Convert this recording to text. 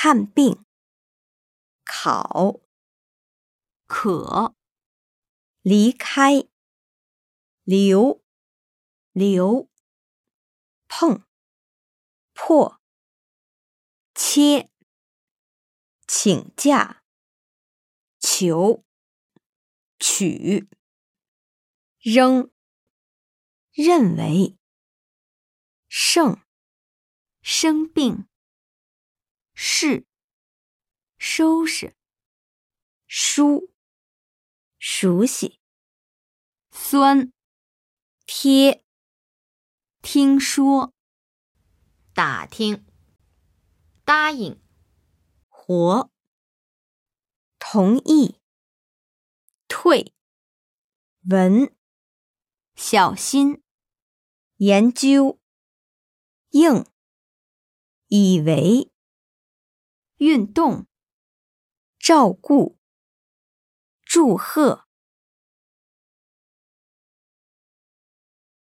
看病，考， 可， 离开，留，碰，破，切，请假，求，取，扔，认为，剩， 生病，是，收拾， 疏，熟悉， 酸， 贴， 听说，打听，答应， 活，同意，退，闻， 小心， 研究，应，以为， 运动， 照顾，祝贺。